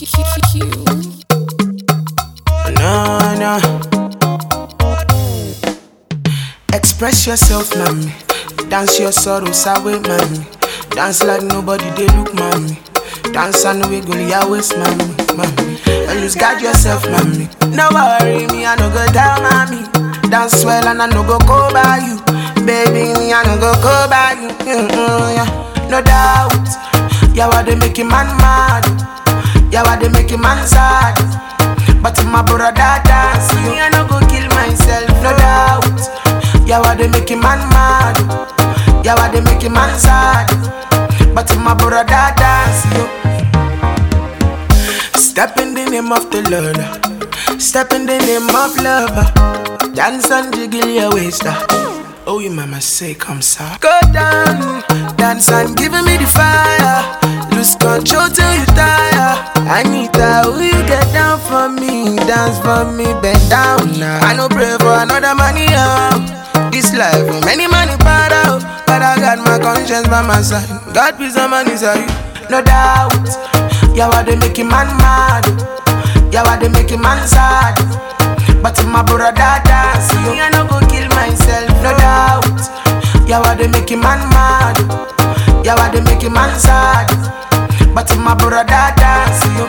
No, no. Express yourself, mommy. Dance your sorrows away, mommy. Dance like nobody they look, mommy. Dance and wiggle your waist, mommy. Always guard yourself, mommy. No worry, me I no go down, mommy. Dance well and I no go by you. Baby, me I no go by you. Yeah. No doubt. Yeah, what they make a man mad. Yeah, what they make a man sad. But my brother dance, me I no go kill myself, no doubt. Yeah, what they make a man mad. Yeah, what they make a man sad. But my brother dance, yo. Step in the name of the Lord. Step in the name of love. Dance and jiggle your waist. Oh, you mama say come so. Go down, dance and give me the fire. Lose control till you tire. Anita, will you get down for me? Dance for me, bend down now. I no pray for another money, this life, many money part out. But I got my conscience by my side. God peace and man is you, no doubt. Yeah, what they make a man mad. Yeah, what they make a man sad. But my brother dance, me I no go kill myself, no doubt. Yeah, what they make a man mad. Yeah, what they make a man sad. But my brother dance, yo.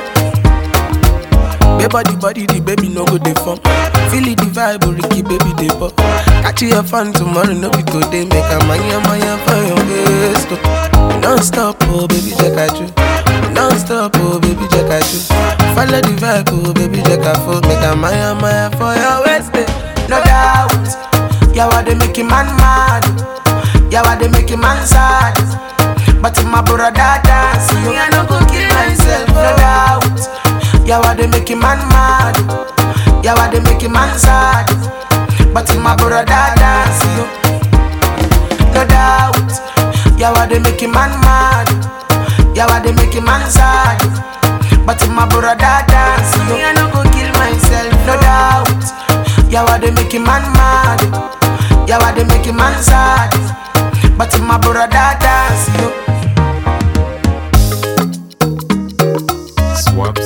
Body, the baby no go dey form. Feel it the vibe, Ricky baby dey pop. Catch your fun tomorrow, no be today. Make a maya for your waist. Non stop, oh baby, check out you. Non stop, oh baby, check out you. Follow the vibe, oh baby, check out for. Make a maya for your waist. No doubt. Yeah, what they make a man mad. Yeah, what they make a man sad. But my brother dance, me I no go kill myself, no doubt. Yeah, what they make a man mad. Yeah, what they make a man sad. But my brother dance, yo. No doubt. Yeah, what they make a man mad. Yeah, what they make a man sad. But my brother dance, yo. Me I no go kill myself, no doubt. Yeah, what they make a man mad. Yeah, what they make a man sad. But my brother dance, yo. Swap